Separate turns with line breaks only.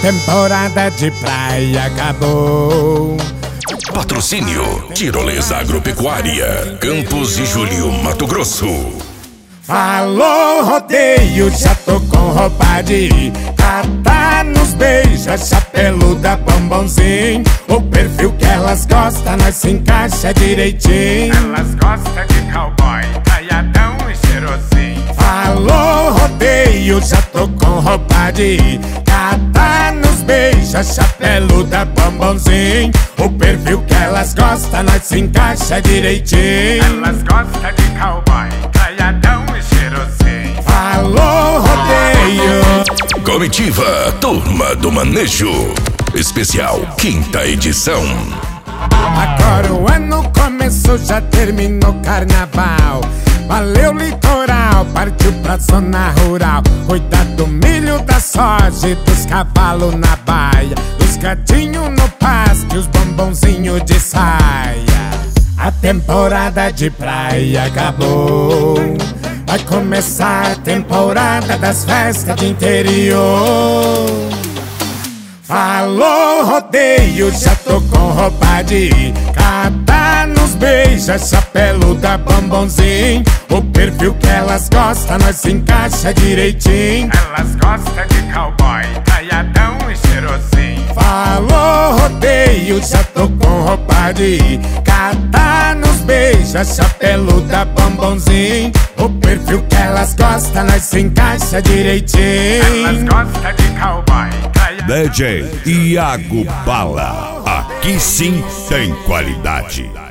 temporada de praia acabou.
Patrocínio Tirolesa Agropecuária, Campos de Julho, Mato Grosso.
Falou rodeio, já tô com roupa de ir. Catar nos beija, chapeluda, bombonzinho. O perfil que elas gostam, nós se encaixa direitinho.
Elas gostam de cowboy, caiadão e cheirosinho.
Falou rodeio, já tô com roupa de ir. Catar nos beija, chapeluda, bombonzinho. O perfil que elas gostam, nós se encaixa direitinho.
Elas gostam de cowboy, caiadão e cheirosinho.
Falou rodeio.
Comitiva Turma do Manejo, especial 5ª edição.
Agora o ano começou, já terminou o carnaval. Valeu litoral, partiu pra zona rural. Cuidar do milho, da soja e dos cavalos na baia. Os gatinhos no pasto e os bombonzinhos de saia. A temporada de praia acabou. Vai começar a temporada das festas de interior. Falou rodeio, já tô com roupa de ir. Catar nos beija, chapeluda, bombonzinho. O perfil que elas gostam, nós se encaixa direitinho.
Elas gostam de cowboy, caiadão e cheirosinho.
Falou rodeio, já tô com roupa de ir. Catar nos beija, chapeluda, bombonzinho. O perfil que elas gostam, nós se encaixa direitinho.
Elas gostam de cowboy, caiadão.
DJ Iago Bala, aqui sim tem qualidade.